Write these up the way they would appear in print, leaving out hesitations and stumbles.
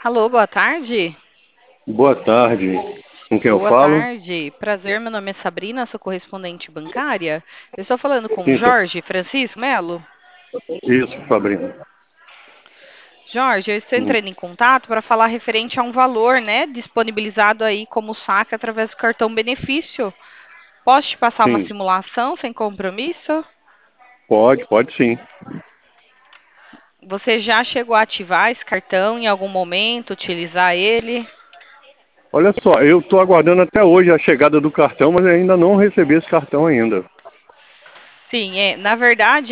Alô, boa tarde. Boa tarde. Com quem eu Boa falo? tarde. Prazer, meu nome é Sabrina, sou correspondente bancária. Eu estou falando com o Sim, Jorge Francisco Melo. isso, Sabrina. Jorge, eu estou Hum, entrando em contato para falar referente a um valor, né, disponibilizado aí como saque através do cartão benefício. Posso te passar uma sim, simulação sem compromisso? pode sim. Você já chegou a ativar esse cartão em algum momento, utilizar ele? Olha só, eu estou aguardando até hoje a chegada do cartão, mas ainda não recebi esse cartão ainda. Sim, na verdade,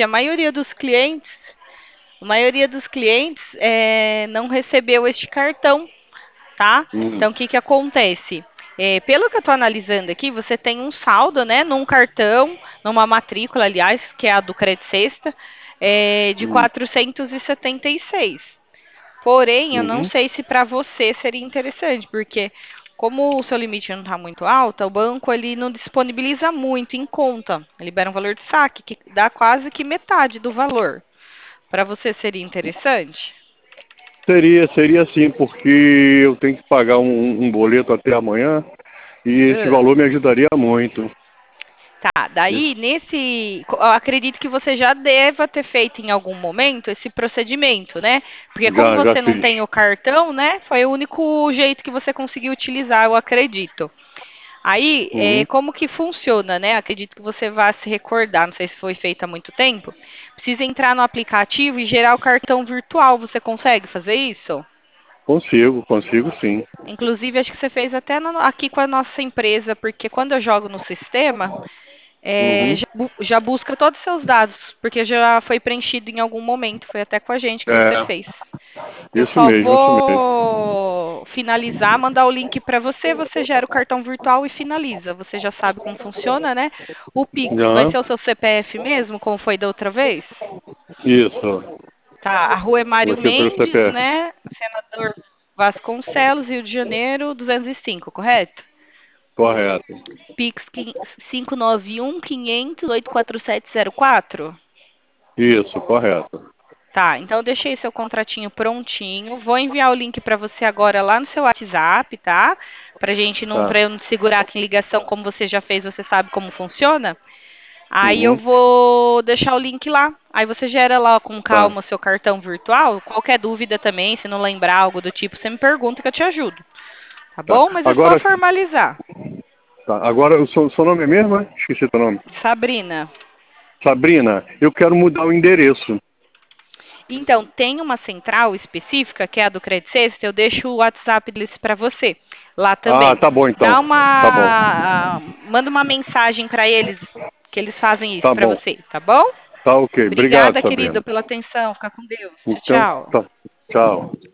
a maioria dos clientes não recebeu este cartão, tá? Hum, Então, o que que acontece? Pelo que eu estou analisando aqui, você tem um saldo, né, num cartão, numa matrícula, aliás, que é a do Credit Sexta, de hum, 476. Porém, eu não uhum. sei se para você seria interessante, porque como o seu limite não está muito alto, o banco ele não disponibiliza muito em conta. Libera um valor de saque que dá quase que metade do valor. Para você seria interessante? Seria sim, porque eu tenho que pagar um boleto até amanhã e esse Ah. valor me ajudaria muito. Tá, daí eu acredito que você já deva ter feito em algum momento esse procedimento, né? Porque como Já você não fiz. tem o cartão, né? Foi o único jeito que você conseguiu utilizar, eu acredito. Aí, Uhum. como que funciona, né? Acredito que você vá se recordar, não sei se foi feito há muito tempo. Precisa entrar no aplicativo e gerar o cartão virtual. Você consegue fazer isso? Consigo sim. Inclusive, acho que você fez até aqui com a nossa empresa, porque quando eu jogo no sistema, Uhum. já busca todos os seus dados, porque já foi preenchido em algum momento, foi até com a gente que você É, fez. Eu só isso mesmo. vou finalizar, mandar o link para você, você gera o cartão virtual e finaliza. Você já sabe como funciona, né? O Pix vai Já, ser o seu CPF mesmo, como foi da outra vez? isso. Tá, a rua é Vai Mário ser pelo Mendes, CPF. né? Senador Vasconcelos, Rio de Janeiro, 205, correto? Correto. Pix 591-500-84704. Isso, correto. Tá, então eu deixei seu contratinho prontinho. Vou enviar o link para você agora lá no seu WhatsApp, tá? Tá. Para eu não te segurar aqui em ligação, como você já fez, você sabe como funciona. Aí eu Uhum. vou deixar o link lá. Aí você gera lá com Tá. calma o seu cartão virtual. Qualquer dúvida também, se não lembrar algo do tipo, você me pergunta que eu te ajudo. Tá Tá. bom? Mas é só Agora, formalizar. agora o seu nome é mesmo, é? Esqueci teu nome. Sabrina. Sabrina, eu quero mudar o endereço. Então, tem uma central específica, que é a do Credit Sexta, eu deixo o WhatsApp deles para você, lá Ah, também. tá bom então. Tá bom. Manda uma mensagem para eles, que eles fazem isso Tá para bom. você, tá bom? Tá ok. Obrigado, Obrigada, querido, Sabrina. pela atenção. Fica com Deus. Tchau, Então, tchau. tá. Tchau.